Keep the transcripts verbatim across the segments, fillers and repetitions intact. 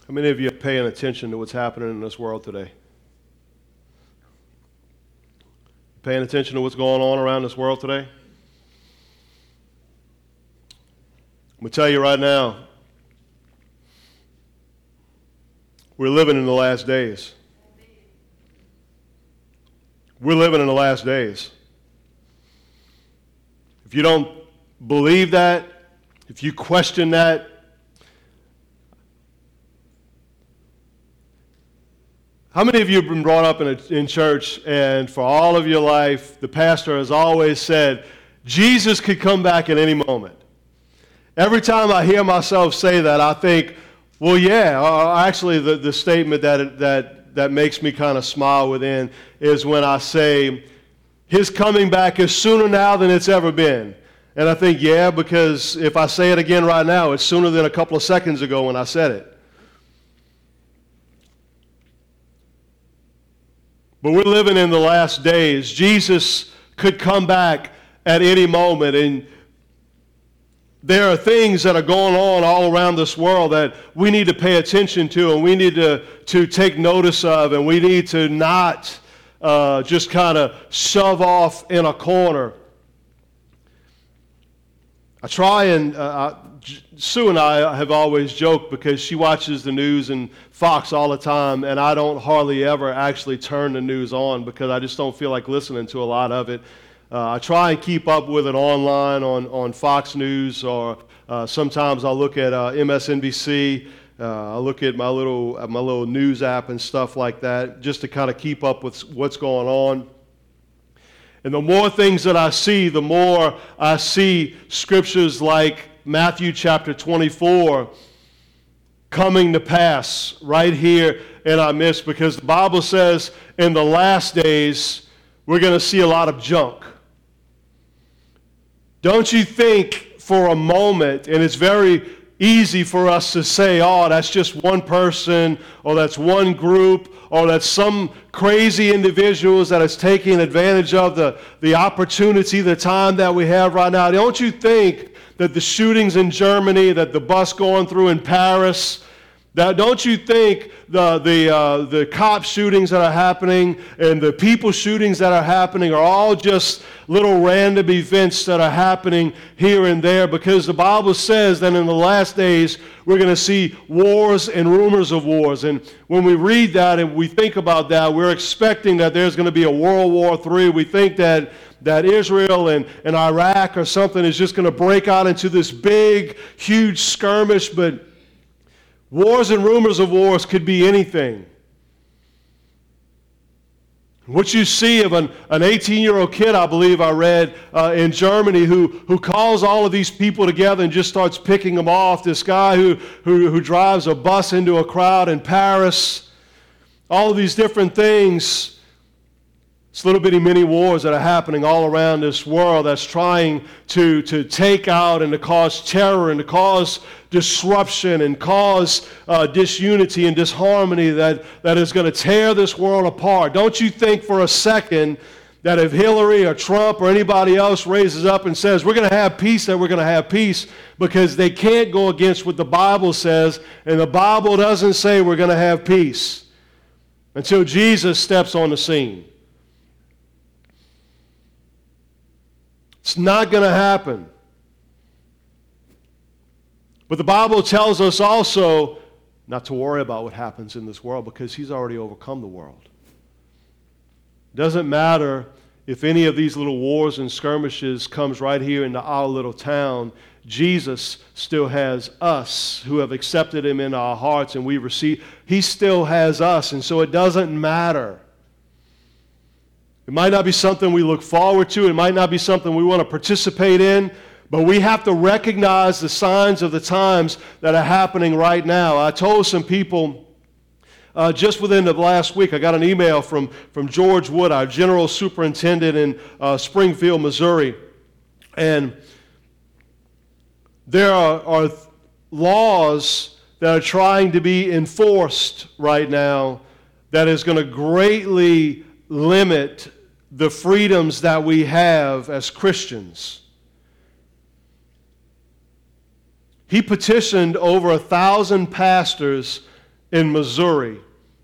How many of you are paying attention to what's happening in this world today? Paying attention to what's going on around this world today? I'm going to tell you right now, we're living in the last days. We're living in the last days. If you don't believe that, if you question that, how many of you have been brought up in, a, in church and for all of your life, the pastor has always said, Jesus could come back at any moment? Every time I hear myself say that, I think, well, yeah, uh, actually the, the statement that, that, that makes me kind of smile within is when I say, his coming back is sooner now than it's ever been. And I think, yeah, because if I say it again right now, it's sooner than a couple of seconds ago when I said it. But we're living in the last days. Jesus could come back at any moment, and there are things that are going on all around this world that we need to pay attention to, and we need to, to take notice of, and we need to not uh, just kind of shove off in a corner. I try and, uh, Sue and I have always joked because she watches the news and Fox all the time, and I don't hardly ever actually turn the news on because I just don't feel like listening to a lot of it. Uh, I try and keep up with it online on, on Fox News, or uh, sometimes I'll look at uh, M S N B C. Uh, I'll look at my little uh, my little news app and stuff like that, just to kind of keep up with what's going on. And the more things that I see, the more I see scriptures like Matthew chapter twenty-four coming to pass right here in our midst, because the Bible says in the last days we're going to see a lot of junk. Don't you think for a moment, and it's very easy for us to say, oh, that's just one person, or that's one group, or that's some crazy individuals that is taking advantage of the, the opportunity, the time that we have right now. Don't you think that the shootings in Germany, that the bus going through in Paris, that don't you think the the uh, the cop shootings that are happening and the people shootings that are happening are all just little random events that are happening here and there? Because the Bible says that in the last days we're going to see wars and rumors of wars. And when we read that and we think about that, we're expecting that there's going to be a World War Three. We think that that Israel and, and Iraq or something is just going to break out into this big, huge skirmish, but wars and rumors of wars could be anything. What you see of an, an eighteen-year-old kid, I believe I read, uh, in Germany who, who calls all of these people together and just starts picking them off. This guy who, who, who drives a bus into a crowd in Paris. All of these different things. It's little bitty mini wars that are happening all around this world that's trying to, to take out and to cause terror and to cause disruption and cause uh, disunity and disharmony that, that is going to tear this world apart. Don't you think for a second that if Hillary or Trump or anybody else raises up and says, we're going to have peace, that we're going to have peace, because they can't go against what the Bible says, and the Bible doesn't say we're going to have peace until Jesus steps on the scene. It's not going to happen. But the Bible tells us also not to worry about what happens in this world because he's already overcome the world. It doesn't matter if any of these little wars and skirmishes comes right here into our little town. Jesus still has us who have accepted him in our hearts, and we receive. He still has us, and so it doesn't matter. It might not be something we look forward to. It might not be something we want to participate in. But we have to recognize the signs of the times that are happening right now. I told some people uh, just within the last week, I got an email from, from George Wood, our general superintendent in uh, Springfield, Missouri. And there are, are laws that are trying to be enforced right now that is going to greatly limit the freedoms that we have as Christians. He petitioned over a thousand pastors in Missouri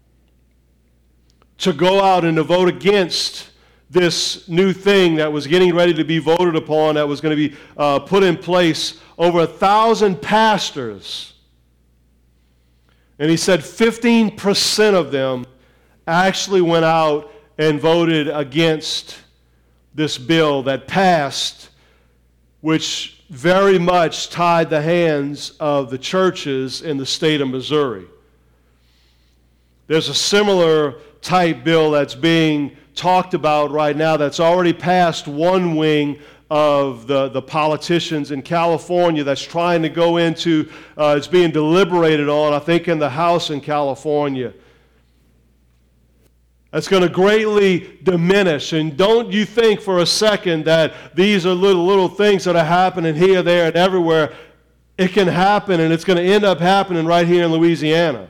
to go out and to vote against this new thing that was getting ready to be voted upon, that was going to be uh, put in place. Over a thousand pastors. And he said fifteen percent of them actually went out and voted against this bill that passed, which very much tied the hands of the churches in the state of Missouri. There's a similar type bill that's being talked about right now that's already passed one wing of the, the politicians in California that's trying to go into, uh, it's being deliberated on, I think, in the House in California. That's going to greatly diminish. And don't you think for a second that these are little, little things that are happening here, there, and everywhere. It can happen, and it's going to end up happening right here in Louisiana.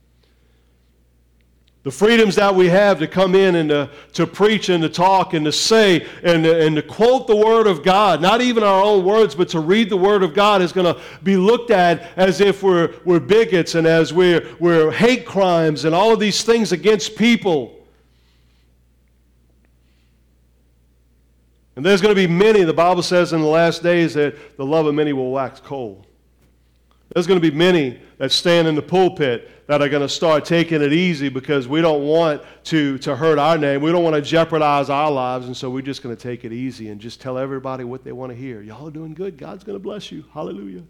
The freedoms that we have to come in and to, to preach and to talk and to say and to, and to quote the Word of God, not even our own words, but to read the Word of God, is going to be looked at as if we're, we're bigots and as we're, we're hate crimes and all of these things against people. And there's going to be many, the Bible says in the last days, that the love of many will wax cold. There's going to be many that stand in the pulpit that are going to start taking it easy because we don't want to, to hurt our name. We don't want to jeopardize our lives, and so we're just going to take it easy and just tell everybody what they want to hear. Y'all are doing good. God's going to bless you. Hallelujah.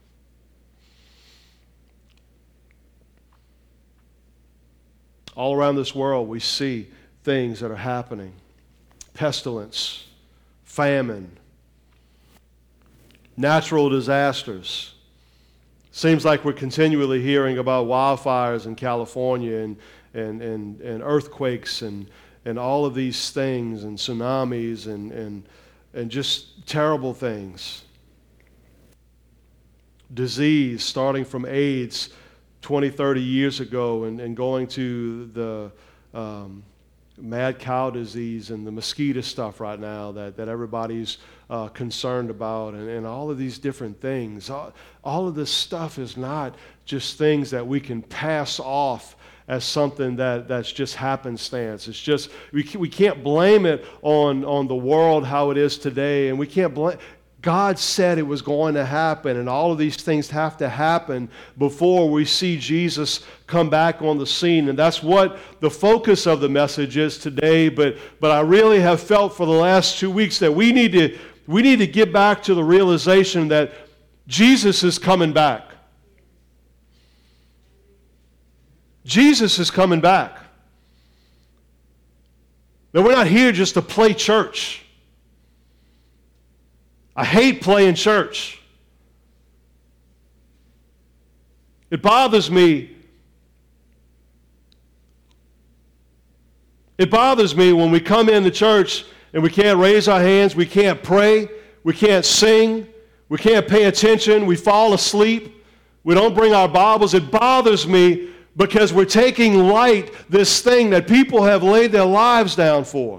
All around this world, we see things that are happening. Pestilence, famine, natural disasters. Seems like we're continually hearing about wildfires in California and, and, and, and earthquakes and, and all of these things and tsunamis and, and, and just terrible things. Disease starting from AIDS twenty, thirty years ago and, and going to the um, mad cow disease and the mosquito stuff right now that, that everybody's uh, concerned about, and, and all of these different things. All, all of this stuff is not just things that we can pass off as something that, that's just happenstance. It's just, we, we can't blame it on, on the world how it is today, and we can't blame, God said it was going to happen, and all of these things have to happen before we see Jesus come back on the scene. And that's what the focus of the message is today. But, but I really have felt for the last two weeks that we need to, we need to get back to the realization that Jesus is coming back. Jesus is coming back. That we're not here just to play church. I hate playing church. It bothers me. It bothers me when we come into church and we can't raise our hands, we can't pray, we can't sing, we can't pay attention, we fall asleep, we don't bring our Bibles. It bothers me because we're taking light this thing that people have laid their lives down for.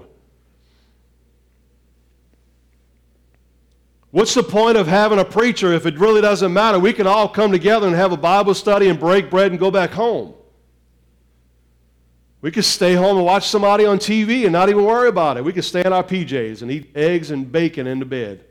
What's the point of having a preacher if it really doesn't matter? We can all come together and have a Bible study and break bread and go back home. We could stay home and watch somebody on T V and not even worry about it. We could stay in our P Js and eat eggs and bacon in the bed.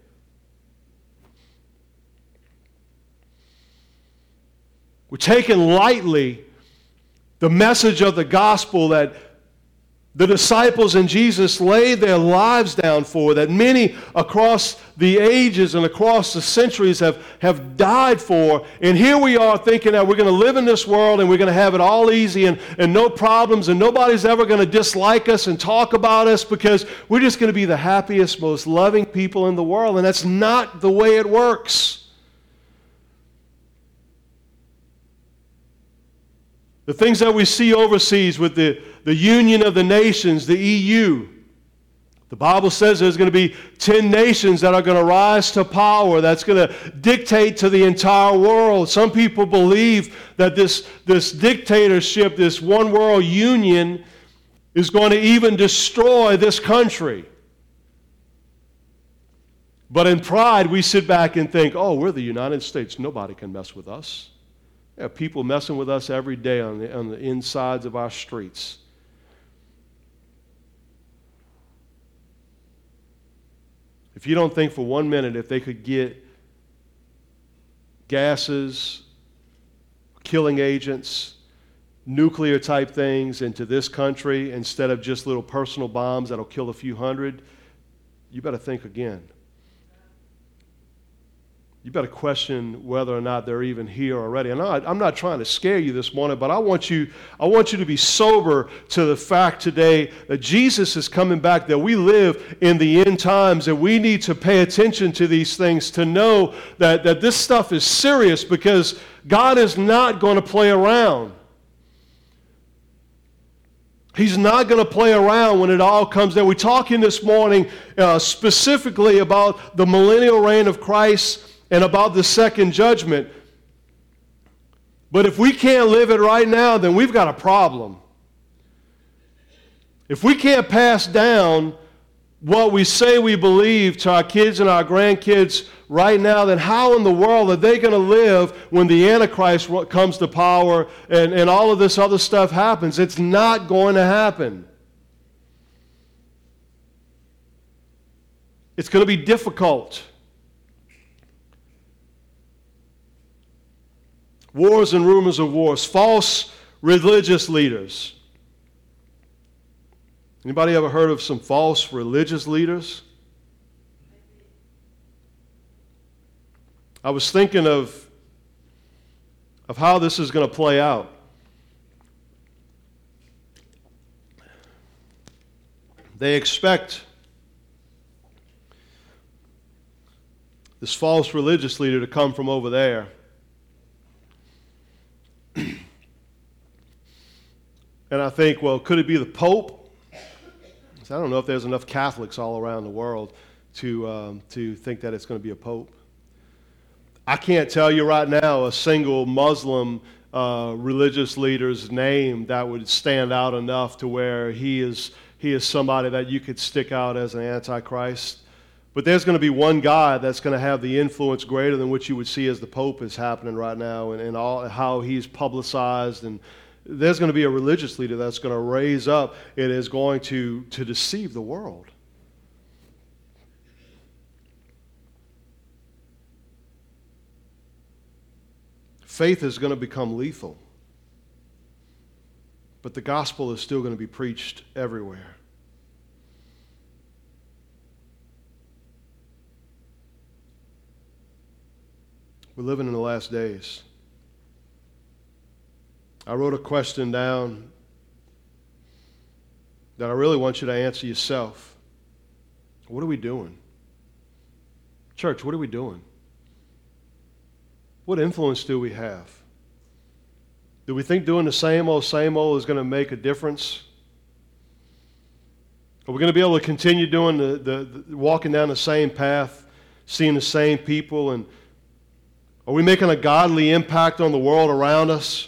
We're taking lightly the message of the gospel that the disciples and Jesus laid their lives down for, that many across the ages and across the centuries have, have died for. And here we are thinking that we're going to live in this world and we're going to have it all easy and, and no problems, and nobody's ever going to dislike us and talk about us because we're just going to be the happiest, most loving people in the world. And that's not the way it works. The things that we see overseas with the, the Union of the Nations, the E U, the Bible says there's going to be ten nations that are going to rise to power, that's going to dictate to the entire world. Some people believe that this, this dictatorship, this one world union, is going to even destroy this country. But in pride, we sit back and think, oh, we're the United States. Nobody can mess with us. We have people messing with us every day on the, on the insides of our streets. If you don't think for one minute if they could get gases, killing agents, nuclear type things into this country instead of just little personal bombs that'll kill a few hundred, you better think again. You better question whether or not they're even here already. And I, I'm not trying to scare you this morning, but I want you, I want you to be sober to the fact today that Jesus is coming back, that we live in the end times, that we need to pay attention to these things, to know that, that this stuff is serious, because God is not going to play around. He's not going to play around when it all comes down. We're talking this morning uh, specifically about the millennial reign of Christ and about the second judgment. But if we can't live it right now, then we've got a problem. If we can't pass down what we say we believe to our kids and our grandkids right now, then how in the world are they going to live when the Antichrist comes to power and, and all of this other stuff happens? It's not going to happen. It's going to be difficult. Wars and rumors of wars. False religious leaders. Anybody ever heard of some false religious leaders? I was thinking of, of how this is going to play out. They expect this false religious leader to come from over there. And I think, well, could it be the Pope? I don't know if there's enough Catholics all around the world to, um, to think that it's going to be a Pope. I can't tell you right now a single Muslim uh, religious leader's name that would stand out enough to where he is, he is somebody that you could stick out as an antichrist. But there's going to be one guy that's going to have the influence greater than what you would see as the Pope is happening right now, and, and all, how he's publicized. And there's going to be a religious leader that's going to raise up and is going to, to deceive the world. Faith is going to become lethal, but the gospel is still going to be preached everywhere. We're living in the last days. I wrote a question down that I really want you to answer yourself. What are we doing? Church, what are we doing? What influence do we have? Do we think doing the same old, same old is going to make a difference? Are we going to be able to continue doing the, the, the walking down the same path, seeing the same people, and are we making a godly impact on the world around us?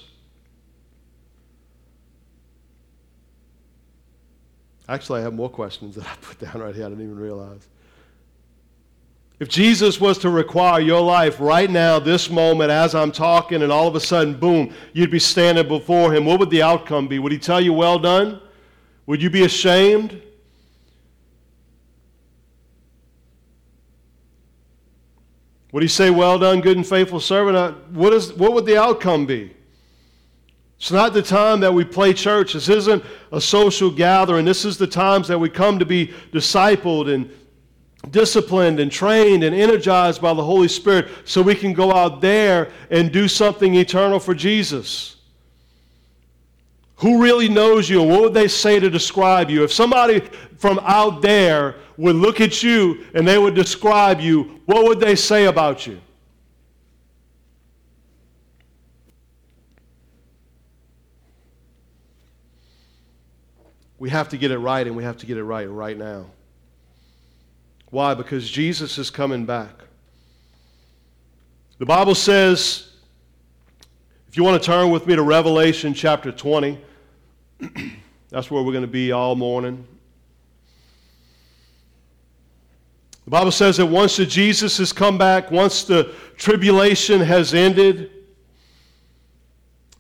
Actually, I have more questions that I put down right here I didn't even realize. If Jesus was to require your life right now, this moment, as I'm talking, and all of a sudden, boom, you'd be standing before him, what would the outcome be? Would he tell you, well done? Would you be ashamed? Would he say, well done, good and faithful servant? What is, what would the outcome be? It's not the time that we play church. This isn't a social gathering. This is the times that we come to be discipled and disciplined and trained and energized by the Holy Spirit so we can go out there and do something eternal for Jesus. Who really knows you, and what would they say to describe you? If somebody from out there would look at you and they would describe you, what would they say about you? We have to get it right, and we have to get it right right now. Why? Because Jesus is coming back. The Bible says, if you want to turn with me to Revelation chapter twenty, that's where we're going to be all morning. The Bible says that once that Jesus has come back, once the tribulation has ended,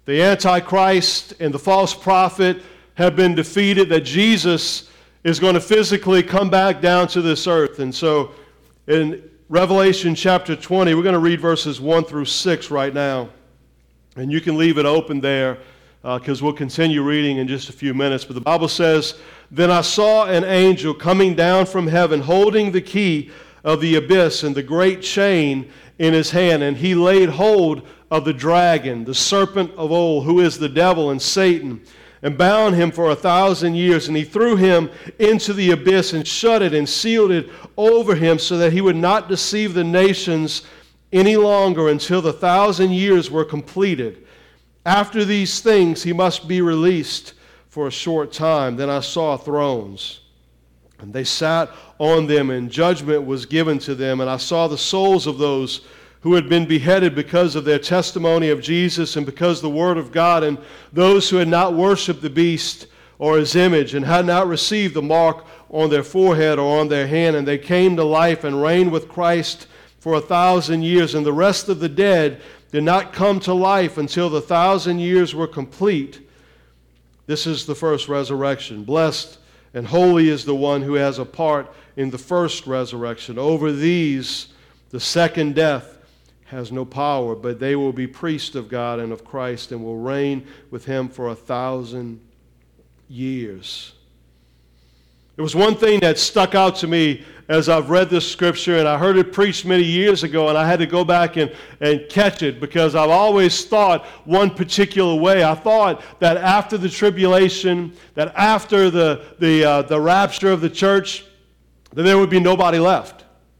the Antichrist and the false prophet have been defeated, that Jesus is going to physically come back down to this earth. And so in Revelation chapter twenty, we're going to read verses one through six right now. And you can leave it open there because uh, we'll continue reading in just a few minutes. But the Bible says, "Then I saw an angel coming down from heaven, holding the key of the abyss and the great chain in his hand. And he laid hold of the dragon, the serpent of old, who is the devil and Satan, and bound him for a thousand years. And he threw him into the abyss and shut it and sealed it over him, so that he would not deceive the nations any longer until the thousand years were completed. After these things he must be released for a short time. Then I saw thrones, and they sat on them, and judgment was given to them. And I saw the souls of those who had been beheaded because of their testimony of Jesus and because of the word of God, and those who had not worshipped the beast or his image and had not received the mark on their forehead or on their hand. And they came to life and reigned with Christ for a thousand years. And the rest of the dead did not come to life until the thousand years were complete. This is the first resurrection. Blessed and holy is the one who has a part in the first resurrection. Over these, the second death has no power, but they will be priests of God and of Christ, and will reign with him for a thousand years." There was one thing that stuck out to me as I've read this scripture, and I heard it preached many years ago, and I had to go back and, and catch it, because I've always thought one particular way. I thought that after the tribulation, that after the, the, uh, the rapture of the church, that there would be nobody left.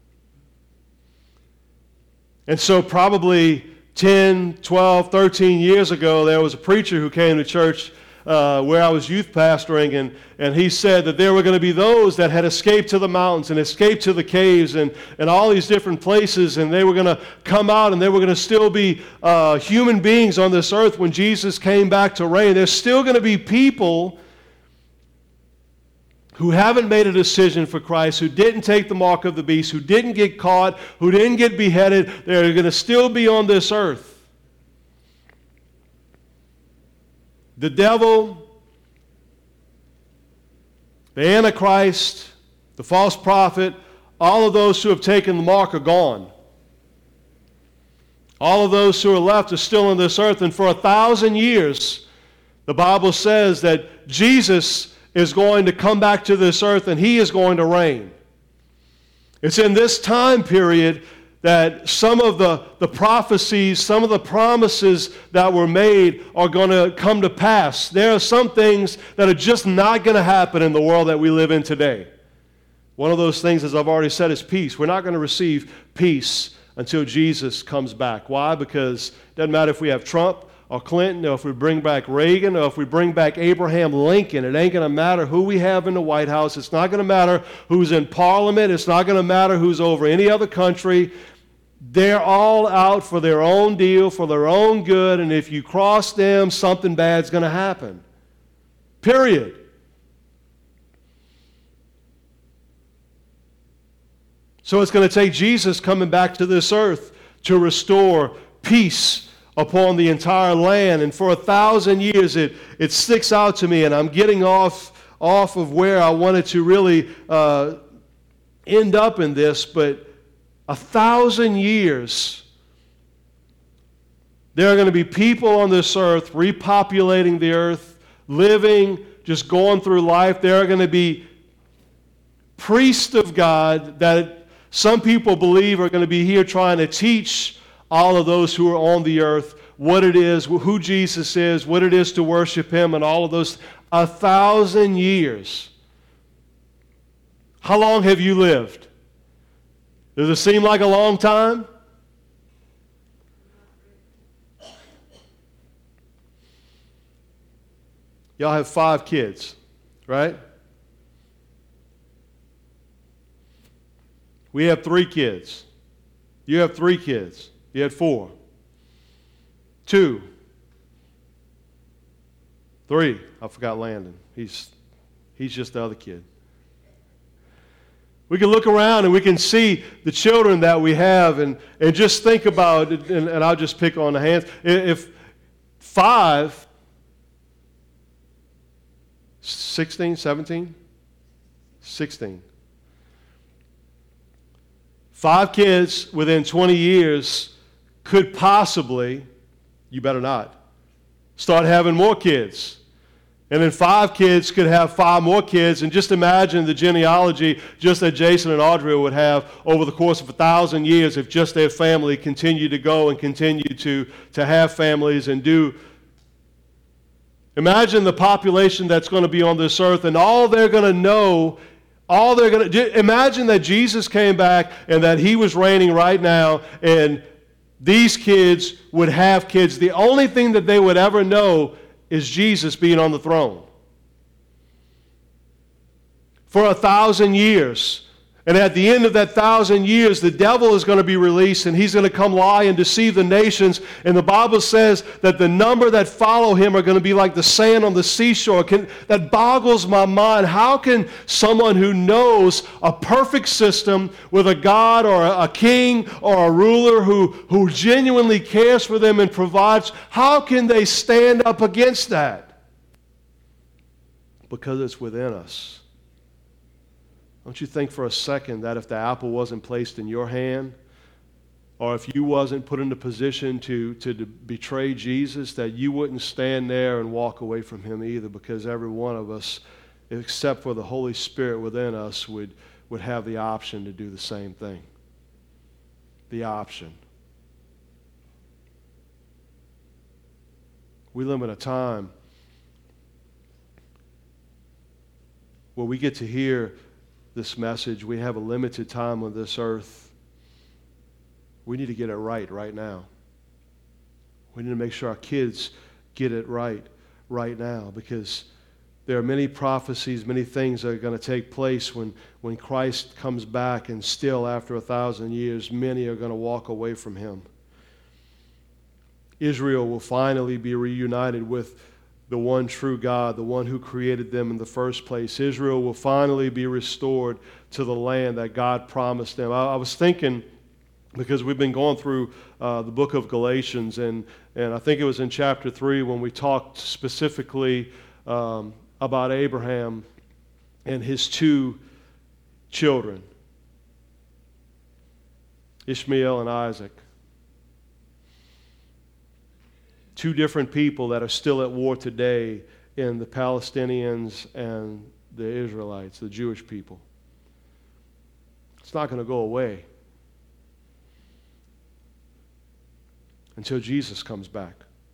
And so probably ten, twelve, thirteen years ago, there was a preacher who came to church uh, where I was youth pastoring, and, and he said that there were going to be those that had escaped to the mountains and escaped to the caves and, and all these different places, and they were going to come out, and they were going to still be uh, human beings on this earth when Jesus came back to reign. There's still going to be people who haven't made a decision for Christ, who didn't take the mark of the beast, who didn't get caught, who didn't get beheaded. They're going to still be on this earth. The devil, the Antichrist, the false prophet, all of those who have taken the mark are gone. All of those who are left are still on this earth. And for a thousand years, the Bible says that Jesus is going to come back to this earth, and he is going to reign. It's in this time period that some of the, the prophecies, some of the promises that were made are going to come to pass. There are some things that are just not going to happen in the world that we live in today. One of those things, as I've already said, is peace. We're not going to receive peace until Jesus comes back. Why? Because it doesn't matter if we have Trump or Clinton, or if we bring back Reagan, or if we bring back Abraham Lincoln. It ain't going to matter who we have in the White House. It's not going to matter who's in Parliament. It's not going to matter who's over any other country. They're all out for their own deal, for their own good, and if you cross them, something bad's going to happen. Period. So it's going to take Jesus coming back to this earth to restore peace upon the entire land. And for a thousand years it, it sticks out to me, and I'm getting off, off of where I wanted to really uh, end up in this, but a thousand years there are going to be people on this earth repopulating the earth, living, just going through life. There are going to be priests of God that some people believe are going to be here trying to teach all of those who are on the earth what it is, who Jesus is, what it is to worship him, and all of those. A thousand years. How long have you lived? Does it seem like a long time? Y'all have five kids, right? We have three kids. You have three kids. You had four. Two. Three. I forgot Landon. He's, he's just the other kid. We can look around and we can see the children that we have, and, and just think about it, and, and I'll just pick on the hands. If Five, sixteen, seventeen, sixteen. Five kids within twenty years could possibly, you better not, start having more kids. And then five kids could have five more kids. And just imagine the genealogy just that Jason and Audrey would have over the course of a thousand years if just their family continued to go and continue to, to have families and do. Imagine the population that's going to be on this earth, and all they're going to know, all they're going to, imagine that Jesus came back and that he was reigning right now, and these kids would have kids. The only thing that they would ever know is Jesus being on the throne for a thousand years. And at the end of that thousand years, the devil is going to be released, and he's going to come lie and deceive the nations. And the Bible says that the number that follow him are going to be like the sand on the seashore. Can, that boggles my mind. How can someone who knows a perfect system with a God or a, a king or a ruler who, who genuinely cares for them and provides, how can they stand up against that? Because it's within us. Don't you think for a second that if the apple wasn't placed in your hand, or if you wasn't put in a position to, to, to betray Jesus, that you wouldn't stand there and walk away from him either, because every one of us, except for the Holy Spirit within us, would, would have the option to do the same thing. The option. We live in a time where we get to hear this message. We have a limited time on this earth. We need to get it right right now. We need to make sure our kids get it right right now, because there are many prophecies, many things that are going to take place when, when Christ comes back, and still after a thousand years, many are going to walk away from him. Israel will finally be reunited with the one true God, the one who created them in the first place. Israel will finally be restored to the land that God promised them. I, I was thinking, because we've been going through uh, the book of Galatians, and, and I think it was in chapter three when we talked specifically um, about Abraham and his two children, Ishmael and Isaac. Two different people that are still at war today in the Palestinians and the Israelites, the Jewish people. It's not going to go away until Jesus comes back,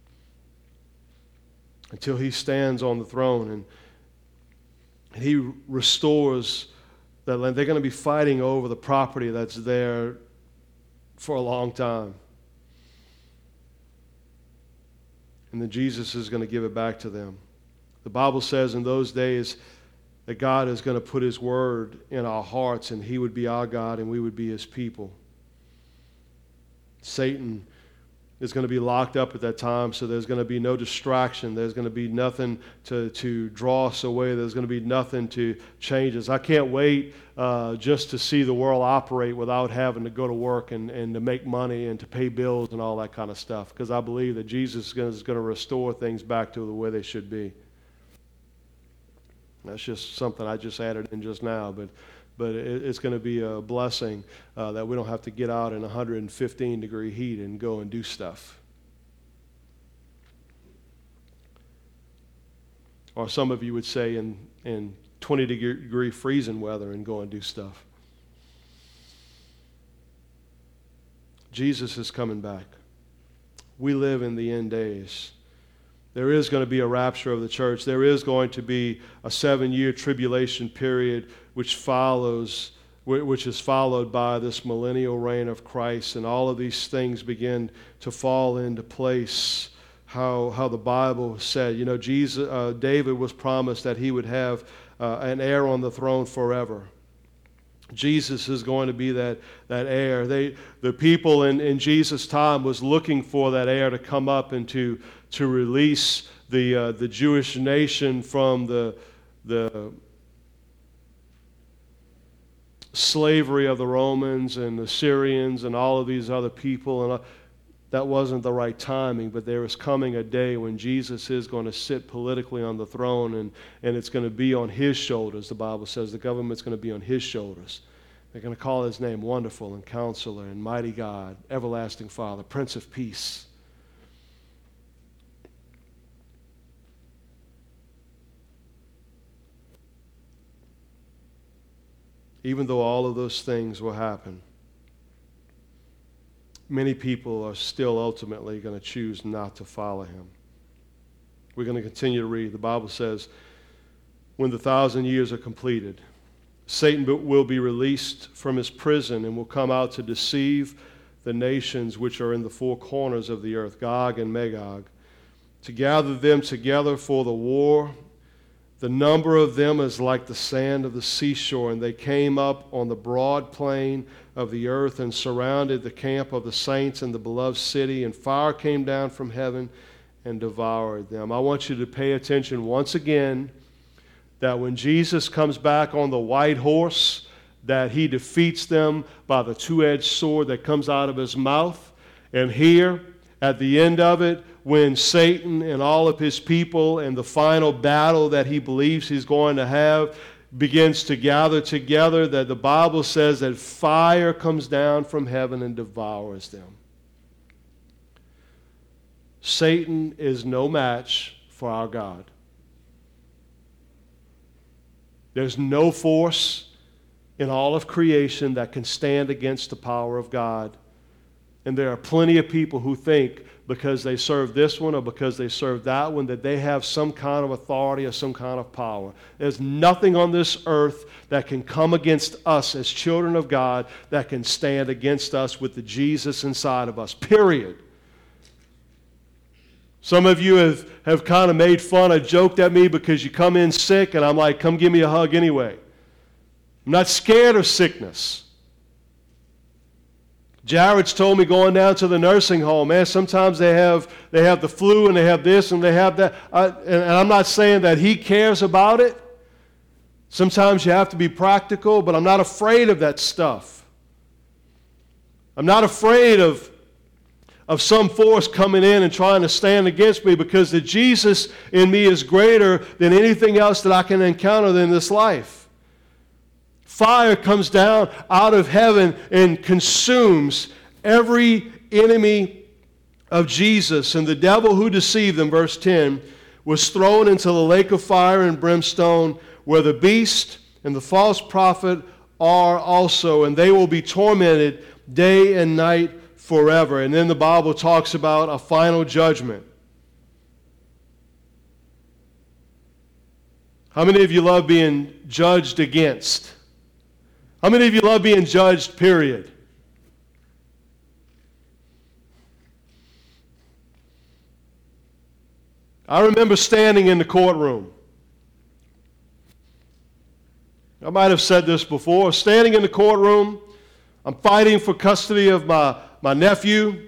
until he stands on the throne and, and he restores that land. They're going to be fighting over the property that's there for a long time. And then Jesus is going to give it back to them. The Bible says in those days that God is going to put his word in our hearts, and he would be our God and we would be his people. Satan is going to be locked up at that time, so there's going to be no distraction. There's going to be nothing to, to draw us away. There's going to be nothing to change us. I can't wait uh, just to see the world operate without having to go to work and, and to make money and to pay bills and all that kind of stuff, because I believe that Jesus is going to restore things back to the way they should be. That's just something I just added in just now, but but it, it's going to be a blessing uh, that we don't have to get out in one hundred fifteen degree heat and go and do stuff. Or some of you would say in, in twenty degree freezing weather and go and do stuff. Jesus is coming back. We live in the end days. There is going to be a rapture of the church. There is going to be a seven-year tribulation period which follows, which is followed by this millennial reign of Christ, and all of these things begin to fall into place. How how the Bible said, you know, Jesus, uh, David was promised that he would have uh, an heir on the throne forever. Jesus is going to be that, that heir. They, the people in, in Jesus' time was looking for that heir to come up and to, to release the, uh, the Jewish nation from the, the slavery of the Romans and the Syrians and all of these other people. And uh, that wasn't the right timing, but there is coming a day when Jesus is going to sit politically on the throne, and, and it's going to be on his shoulders. The Bible says the government's going to be on his shoulders. They're going to call his name Wonderful and Counselor and Mighty God, Everlasting Father, Prince of Peace. Even though all of those things will happen, many people are still ultimately going to choose not to follow him. We're going to continue to read. The Bible says, when the thousand years are completed, Satan will be released from his prison and will come out to deceive the nations which are in the four corners of the earth, Gog and Magog, to gather them together for the war. The number of them is like the sand of the seashore, and they came up on the broad plain of the earth and surrounded the camp of the saints and the beloved city, and fire came down from heaven and devoured them. I want you to pay attention once again that when Jesus comes back on the white horse, that he defeats them by the two-edged sword that comes out of his mouth. And here, at the end of it, when Satan and all of his people and the final battle that he believes he's going to have begins to gather together, that the Bible says that fire comes down from heaven and devours them. Satan is no match for our God. There's no force in all of creation that can stand against the power of God. And there are plenty of people who think because they serve this one or because they serve that one that they have some kind of authority or some kind of power. There's nothing on this earth that can come against us as children of God that can stand against us with the Jesus inside of us, period. Some of you have, have kind of made fun or joked at me because you come in sick, and I'm like, come give me a hug anyway. I'm not scared of sickness. Jared's told me going down to the nursing home, man, sometimes they have they have the flu and they have this and they have that. I, and, and I'm not saying that he cares about it. Sometimes you have to be practical, but I'm not afraid of that stuff. I'm not afraid of of some force coming in and trying to stand against me, because the Jesus in me is greater than anything else that I can encounter in this life. Fire comes down out of heaven and consumes every enemy of Jesus. And the devil who deceived them, verse ten, was thrown into the lake of fire and brimstone, where the beast and the false prophet are also, and they will be tormented day and night forever. And then the Bible talks about a final judgment. How many of you love being judged against? How many of you love being judged, period? I remember standing in the courtroom. I might have said this before. Standing in the courtroom, I'm fighting for custody of my, my nephew.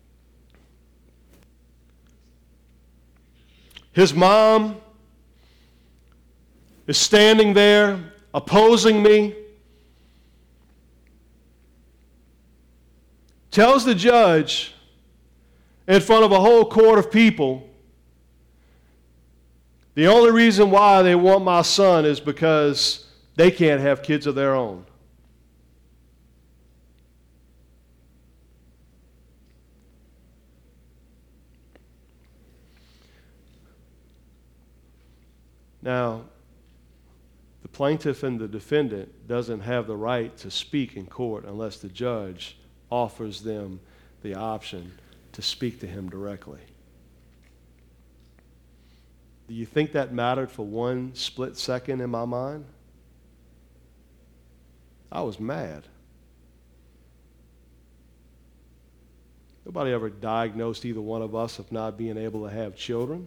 His mom is standing there opposing me. Tells the judge in front of a whole court of people, the only reason why they want my son is because they can't have kids of their own. Now, the plaintiff and the defendant doesn't have the right to speak in court unless the judge offers them the option to speak to him directly. Do you think that mattered for one split second in my mind? I was mad. Nobody ever diagnosed either one of us of not being able to have children.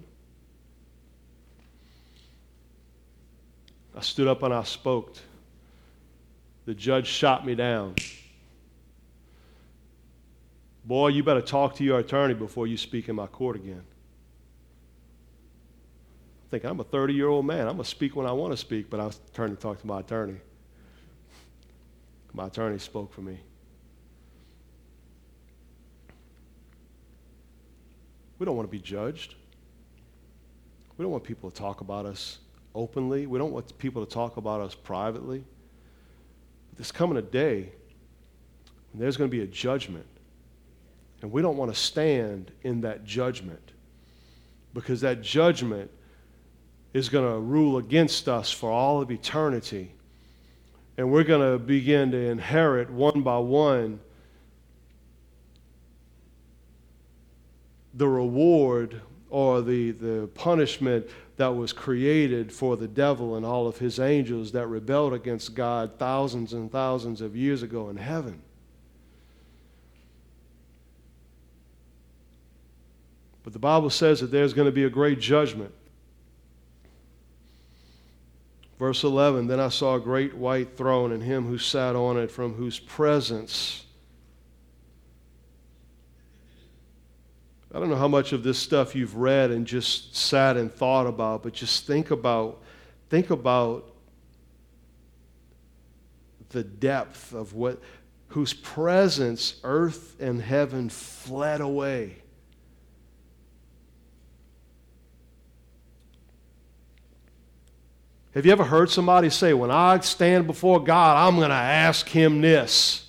I stood up and I spoke. The judge shot me down. Boy, you better talk to your attorney before you speak in my court again. I'm thinking, I'm a thirty-year-old man. I'm going to speak when I want to speak, but I was turned to talk to my attorney. My attorney spoke for me. We don't want to be judged. We don't want people to talk about us openly. We don't want people to talk about us privately. But there's coming a day when there's going to be a judgment. And we don't want to stand in that judgment, because that judgment is going to rule against us for all of eternity. And we're going to begin to inherit one by one the reward or the, the punishment that was created for the devil and all of his angels that rebelled against God thousands and thousands of years ago in heaven. But the Bible says that there's going to be a great judgment. Verse eleven, then I saw a great white throne and him who sat on it, from whose presence... I don't know how much of this stuff you've read and just sat and thought about, but just think about, think about the depth of what, whose presence earth and heaven fled away. Have you ever heard somebody say, when I stand before God, I'm going to ask him this?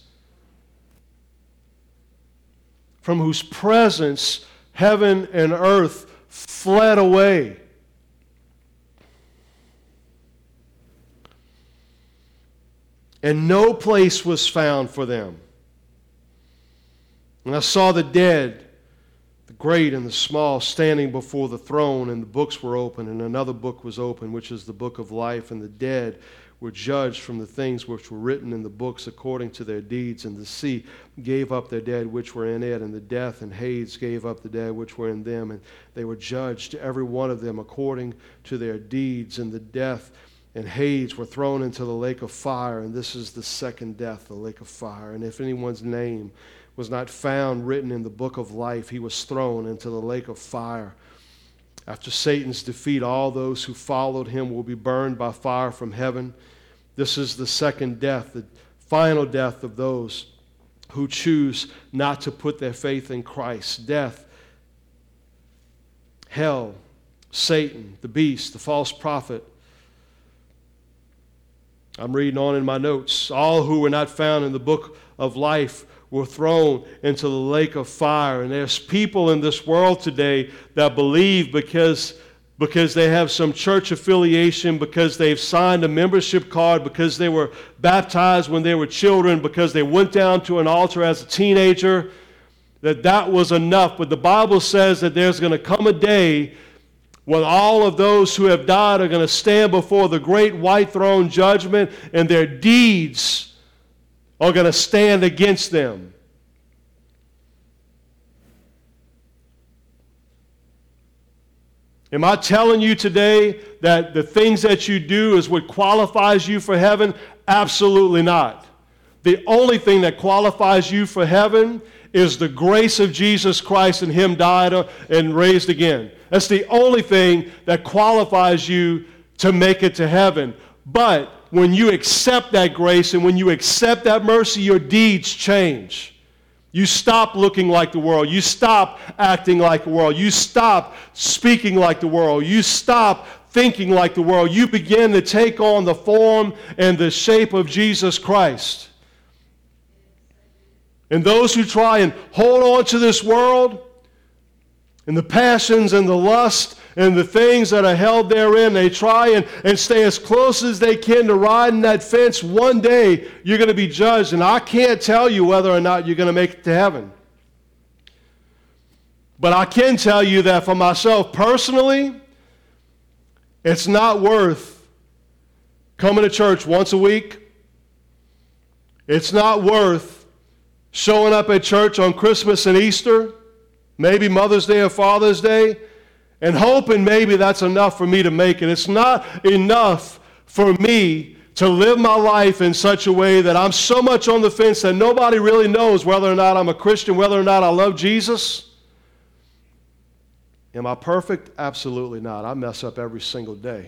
From whose presence heaven and earth fled away. And no place was found for them. And I saw the dead, the great and the small, standing before the throne, and the books were open, and another book was open, which is the book of life, and the dead were judged from the things which were written in the books according to their deeds. And the sea gave up their dead which were in it, and the death and Hades gave up the dead which were in them, and they were judged, every one of them, according to their deeds. And the death and Hades were thrown into the lake of fire, and this is the second death, the lake of fire. And if anyone's name was not found written in the book of life, he was thrown into the lake of fire. After Satan's defeat, all those who followed him will be burned by fire from heaven. This is the second death, the final death of those who choose not to put their faith in Christ. Death, hell, Satan, the beast, the false prophet. I'm reading on in my notes. All who were not found in the book of life were thrown into the lake of fire. And there's people in this world today that believe because, because they have some church affiliation, because they've signed a membership card, because they were baptized when they were children, because they went down to an altar as a teenager, that that was enough. But the Bible says that there's going to come a day when all of those who have died are going to stand before the great white throne judgment, and their deeds are going to stand against them. Am I telling you today that the things that you do is what qualifies you for heaven? Absolutely not. The only thing that qualifies you for heaven is the grace of Jesus Christ and him died and raised again. That's the only thing that qualifies you to make it to heaven. But when you accept that grace and when you accept that mercy, your deeds change. You stop looking like the world. You stop acting like the world. You stop speaking like the world. You stop thinking like the world. You begin to take on the form and the shape of Jesus Christ. And those who try and hold on to this world and the passions and the lust and the things that are held therein, they try and, and stay as close as they can to riding that fence. One day you're going to be judged, and I can't tell you whether or not you're going to make it to heaven. But I can tell you that for myself personally, it's not worth coming to church once a week. It's not worth showing up at church on Christmas and Easter, maybe Mother's Day or Father's Day, and hoping maybe that's enough for me to make it. It's not enough for me to live my life in such a way that I'm so much on the fence that nobody really knows whether or not I'm a Christian, whether or not I love Jesus. Am I perfect? Absolutely not. I mess up every single day.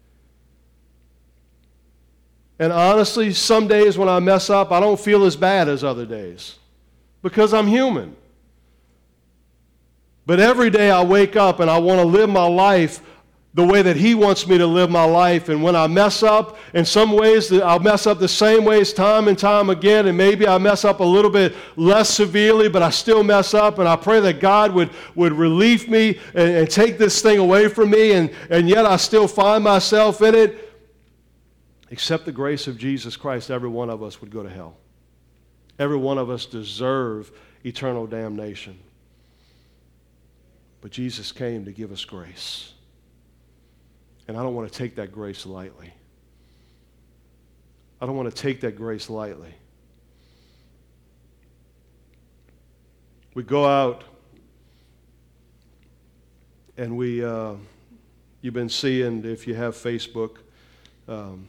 And honestly, some days when I mess up, I don't feel as bad as other days because I'm human. But every day I wake up and I want to live my life the way that He wants me to live my life. And when I mess up, in some ways, I'll mess up the same ways time and time again, and maybe I mess up a little bit less severely, but I still mess up, and I pray that God would, would relieve me and, and take this thing away from me, and, and yet I still find myself in it. Except the grace of Jesus Christ, every one of us would go to hell. Every one of us deserve eternal damnation. But Jesus came to give us grace. And I don't want to take that grace lightly. I don't want to take that grace lightly. We go out and we, uh, you've been seeing, if you have Facebook, um,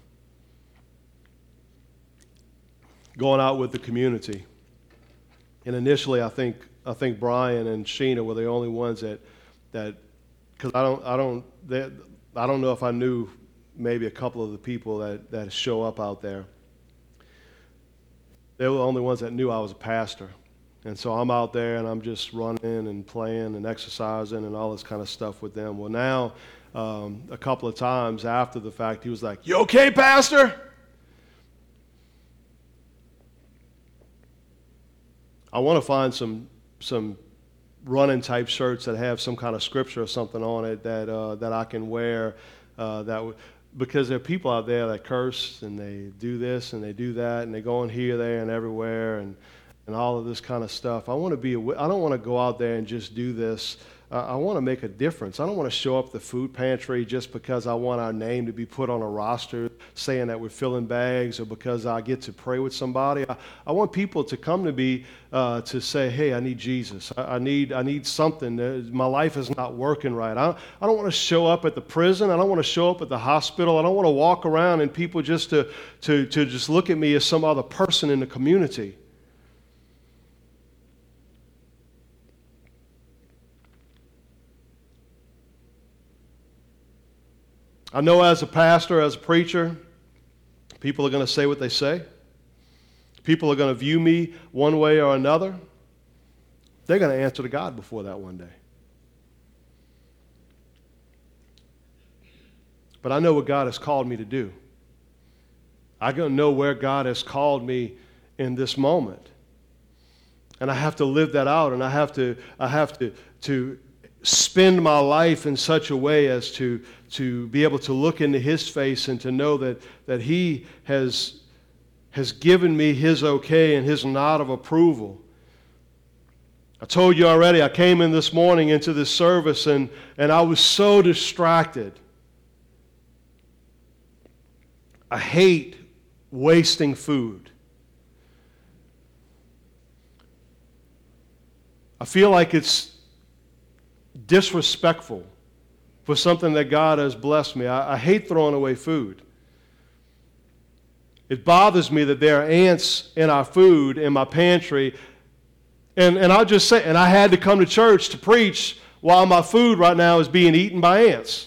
going out with the community. And initially, I think I think Brian and Sheena were the only ones that that because I don't I don't they, I don't know if I knew maybe a couple of the people that, that show up out there. They were the only ones that knew I was a pastor. And so I'm out there and I'm just running and playing and exercising and all this kind of stuff with them. Well, now, um, a couple of times after the fact, he was like, "You okay, Pastor?" I want to find some some running type shirts that have some kind of scripture or something on it that uh, that I can wear. Uh, that w- because there are people out there that curse and they do this and they do that and they go in here, there, and everywhere and and all of this kind of stuff. I want to be. A, I don't want to go out there and just do this. Uh, I want to make a difference. I don't want to show up the food pantry just because I want our name to be put on a roster saying that we're filling bags, or because I get to pray with somebody. I, I want people to come to me uh, to say, "Hey, I need Jesus. I, I need I need something. Uh, my life is not working right." I, I don't want to show up at the prison. I don't want to show up at the hospital. I don't want to walk around and people just to to to just look at me as some other person in the community. I know as a pastor, as a preacher, people are going to say what they say. People are going to view me one way or another. They're going to answer to God before that one day. But I know what God has called me to do. I know where God has called me in this moment. And I have to live that out, and I have to, I have to, to spend my life in such a way as to, to be able to look into His face and to know that, that He has, has given me His okay and His nod of approval. I told you already, I came in this morning into this service and, and I was so distracted. I hate wasting food. I feel like it's disrespectful for something that God has blessed me. I, I hate throwing away food. It bothers me that there are ants in our food in my pantry. And, and I'll just say, and I had to come to church to preach while my food right now is being eaten by ants.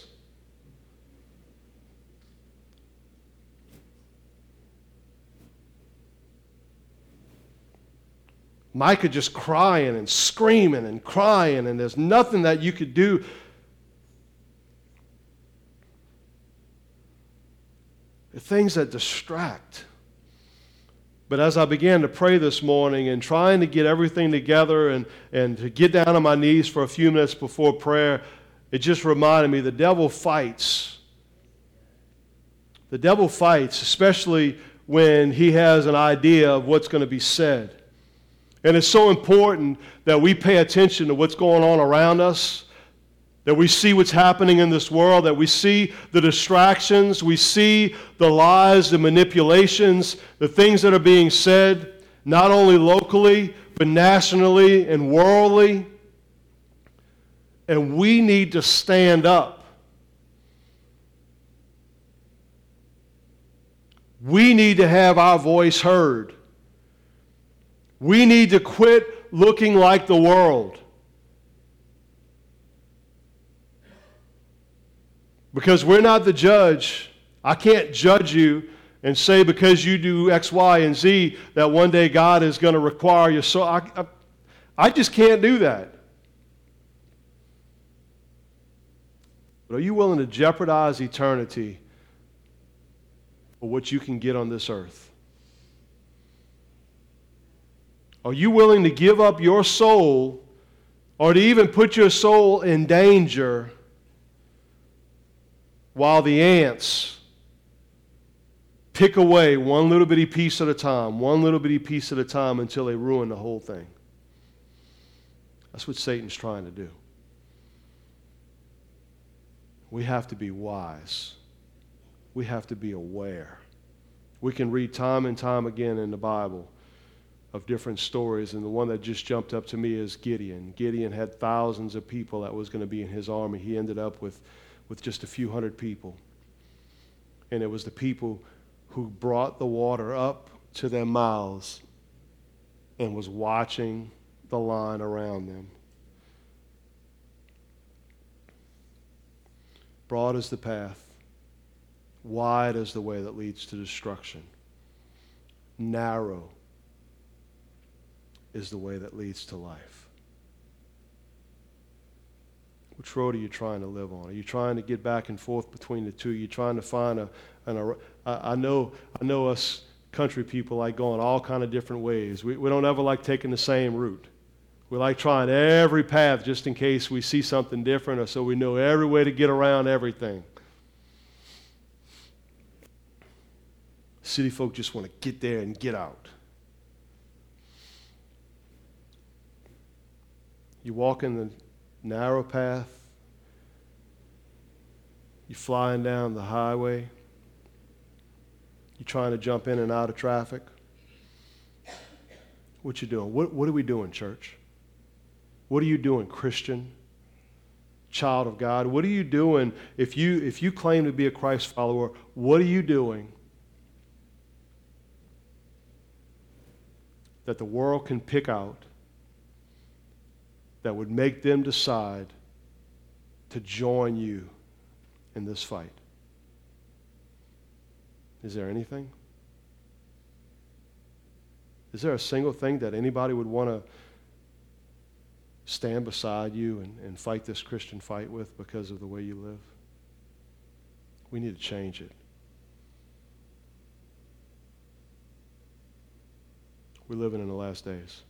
Micah just crying and screaming and crying, and there's nothing that you could do. The things that distract. But as I began to pray this morning and trying to get everything together and, and to get down on my knees for a few minutes before prayer, it just reminded me the devil fights. The devil fights, especially when he has an idea of what's going to be said. And it's so important that we pay attention to what's going on around us, that we see what's happening in this world, that we see the distractions, we see the lies, the manipulations, the things that are being said, not only locally, but nationally and worldly. And we need to stand up. We need to have our voice heard. We need to quit looking like the world. Because we're not the judge. I can't judge you and say because you do X, Y, and Z that one day God is going to require your soul. I, I, I just can't do that. But are you willing to jeopardize eternity for what you can get on this earth? Are you willing to give up your soul or to even put your soul in danger while the ants pick away one little bitty piece at a time, one little bitty piece at a time until they ruin the whole thing? That's what Satan's trying to do. We have to be wise. We have to be aware. We can read time and time again in the Bible of different stories, and the one that just jumped up to me is Gideon. Gideon had thousands of people that was going to be in his army. He ended up with, with just a few hundred people. And it was the people who brought the water up to their mouths and was watching the line around them. Broad is the path, wide is the way that leads to destruction. Narrow is the way that leads to life. Which road are you trying to live on? Are you trying to get back and forth between the two? Are you trying to find a, an, I know, I know us country people like going all kind of different ways. We, we don't ever like taking the same route. We like trying every path just in case we see something different, or so we know every way to get around everything. City folk just want to get there and get out. You walk in the narrow path, you're flying down the highway, you're trying to jump in and out of traffic. What you doing? What, what are we doing, church? What are you doing, Christian, child of God? What are you doing if you if you claim to be a Christ follower? What are you doing that the world can pick out that would make them decide to join you in this fight? Is there anything? Is there a single thing that anybody would want to stand beside you and, and fight this Christian fight with because of the way you live? We need to change it. We're living in the last days.